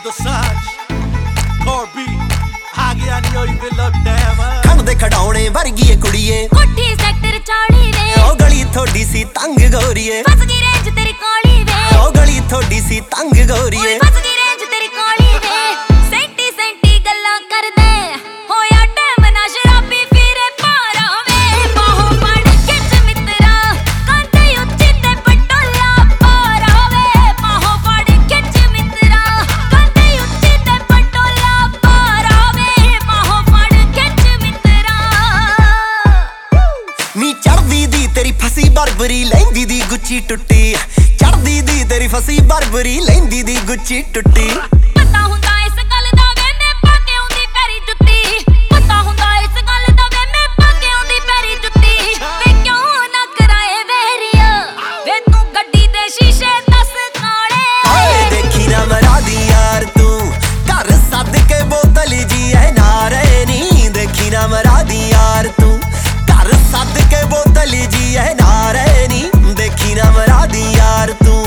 ਆ ਗਿਆ ਨੀ ਹੋਈ ਵੇਲੋ ਟਾਈਮ ਖਣ ਦੇ ਖਡਾਉਣੇ ਵਰਗੀ ਏ ਕੁੜੀਏ ਕੋਠੀ ਸੈਕਟਰ 40 ਵੇ ਉਹ ਗਲੀ ਥੋੜੀ ਸੀ ਤੰਗ ਗੋਰੀਏ ਫਸ ਗਈ ਰੇਂਜ ਤੇਰੀ ਕਾਲੀ ਵੇ ਉਹ ਗਲੀ ਥੋੜੀ ਸੀ ਤੰਗ ਗੋਰੀਏ ਫਸ ਗਈ ਰੇਂਜ ਤੇਰੀ ਕਾਲੀ ਵੇ ਸੈਂਟੀ ਸੈਂਟੀ ਗੱਲਾਂ ਕਰਦੇ ਹੋਇਆ ਟਾਈਮ ਨਾ ਸ਼ਰਾਬੀ ਫਿਰੇ ਪਾਰਾ ਵੇ ਬਾਹੋਂ ਫੜ ਖਿੱਚ ਮਿੱਤਰਾ ਕੰਧੇ ਉੱਚੀ ਤੇ ਪਟੋਲਾ ਪਾਰਾ ਵੇ ਬਾਹੋਂ ਫੜ ਖਿੱਚ ਮਿੱਤਰਾ ਕੰਧੇ ਉੱਚੀ ਤੇ ਪਟੋਲਾ ਪਾਰਾ ਵੇ ਬਾਹੋਂ ਫੜ ਖਿੱਚ ਮਿੱਤਰਾ ਨੀ ਚੜਦੀ ਦੀ ਤੇਰੀ ਫਸੀ ਬਰਬਰੀ ਲੈਂਦੀ ਦੀ ਗੁੱਚੀ ਟੁੱਟੀ ਚੜਦੀ ਦੀ ਤੇਰੀ ਫਸੀ ਬਰਬਰੀ ਲੈਂਦੀ ਦੀ ਗੁੱਚੀ ਟੁੱਟੀ ਪਤਾ ਹੁੰਦਾ ਇਸ ਗੱਲ ਦਾ ਵੇ ਮੈਂ ਪਾ ਕੇ ਆਉਂਦੀ ਪੈਰੀ ਜੁੱਤੀ ਪਤਾ ਹੁੰਦਾ ਇਸ ਗੱਲ ਦਾ ਵੇ ਮੈਂ ਪਾ ਕੇ ਆਉਂਦੀ ਪੈਰੀ ਜੁੱਤੀ ਵੇ ਕਿਉਂ ਨਾ ਕਰਾਏ ਵੇਰੀਆ ਵੇ ਤੂੰ ਗੱਡੀ ਦੇ ਸ਼ੀਸ਼ੇ ਦੱਸ ਕਾਲੇ ਓਏ ਦੇਖੀ ਨਾ ਮਰਾਦੀ ਯਾਰ ਤੂੰ ਘਰ ਸੱਦ ਕੇ ਬੋਤਲ ਜੀ ਐ ਨਾਰੇ ਨੀ ਦੇਖੀ ਨਾ ਮਰਾਦੀ ਯਾਰ ਤੂੰ ਘਰ ਸੱਦ ਕੇ ਬੋਤਲ ਜੀ ਐ ਨਾਰੇ ਨੀ ਦੇਖੀ ਨਾ ਮਰਾਦੀ ਯਾਰ ਤੂੰ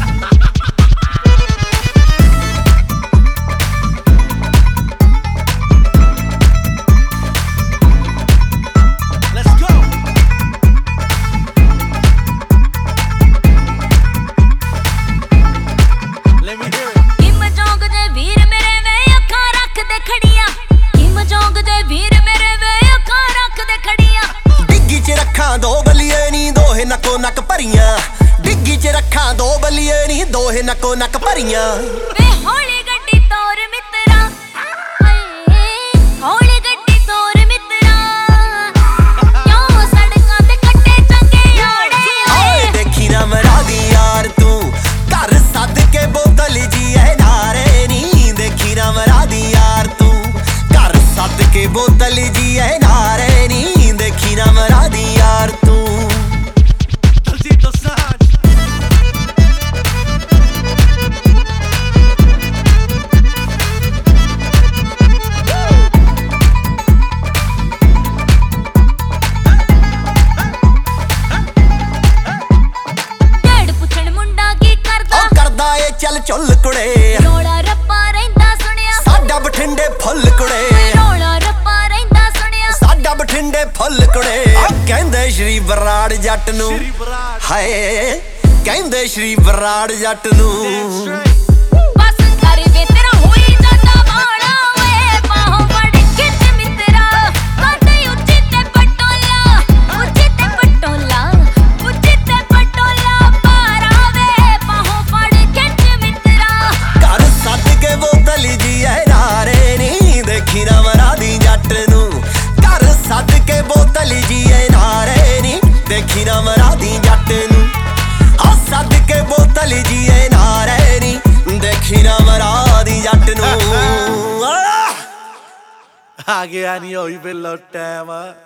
ਦੋ ਬਲੀਏ ਨੀ ਦੋਹੇ ਨੱਕੋ ਨੱਕ ਭਰੀਆਂ ਡਿੱਗੀ ਚ ਰੱਖਾਂ ਦੋ ਬਲੀਏ ਨੀ ਦੋਹੇ ਨੱਕੋ ਨੱਕ ਭਰੀਆਂ ਵੇ ਹੌਲੀ ਗੱਡੀ ਤੋਰ ਮਿੱਤਰਾ ਹੌਲੀ ਗੱਡੀ ਤੋਰ ਮਿੱਤਰਾ ਕਿਉਂ ਸੜਕਾਂ ਤੇ ਕੱਟੇ ਚੰਗੇ ਆੜੇ ਓਏ ਦੇਖੀ ਨਾ ਮਰਾਦੀ ਯਾਰ ਤੂੰ ਘਰ ਸੱਦ ਕੇ ਬੋਤਲ ਜੀ ਐ ਨਾਰੇ ਨੀ ਦੇਖੀ ਨਾ ਮਰਾਦੀ ਯਾਰ ਤੂੰ ਘਰ ਸੱਦ ਕੇ ਬੋਤਲ ਜੀ ਐ ਨਾਰੇ ਨੀ ਦੇਖੀ ਨਾ ਮਰਾਦੀ ਯਾਰ ਤੂੰ ਚੱਲ ਚੁੱਲ ਕੁੜੇ ਰੋਲਾ ਰੱਪਾ ਰਹਿੰਦਾ ਸੁਣਿਆ ਸਾਡਾ ਬਠਿੰਡੇ ਫੁੱਲ ਕੁੜੇ ਰੋਲਾ ਰੱਪਾ ਰਹਿੰਦਾ ਸੁਣਿਆ ਸਾਡਾ ਬਠਿੰਡੇ ਫੁੱਲ ਕੁੜੇ ਕਹਿੰਦੇ ਸ਼੍ਰੀ ਬਰਾੜ ਜੱਟ ਨੂੰ ਹਾਏ ਕਹਿੰਦੇ ਸ਼੍ਰੀ ਬਰਾੜ ਜੱਟ ਨੂੰ ਬਸ ਕਰ ਵੇ ਤੇਰਾ ਹੋਈ ਜਾਂਦਾ ਬਾਣਾ ਵੇ ਬਾਹੋਂ ਫੜ ਖਿੱਚ ਮਿੱਤਰਾ ਕੰਧੇ ਉੱਚੀ ਤੇ ਪਟੋਲਾ ਉੱਚੀ ਤੇ ਪਟੋਲਾ ਉੱਚੀ ਤੇ ਪਟੋਲਾ ਪਾਰਾ ਵੇ ਬਾਹੋਂ ਫੜ ਖਿੱਚ ਮਿੱਤਰਾ ਘਰ ਸੱਦ ਕੇ ਬੋਤਲ ਜੀ ਐ ਨਾਰੇ ਨੀ ਦੇਖੀ ਨਾ ਮਰਾਦੀ ਜੱਟ ਨੂੰ ਘਰ ਸੱਦ ਕੇ ਬੋਤਲ ਜੀ ਐ ਨਾਰੇ ਨੀ ਦੇਖੀ ਨਾ ਮਰਾਦੀ ਜੱਟ ਨੂੰ ਆ ਸੱਦ ਕੇ ਬੋਤਲ ਜੀ ਐ ਨਾਰੇ ਨੀ ਦੇਖੀ ਨਾ ਮਰਾਦੀ ਜੱਟ ਨੂੰ ਆ ਗਿਆ ਨੀ ਹੋਈ ਵੇਲੋ ਟਾਈਮ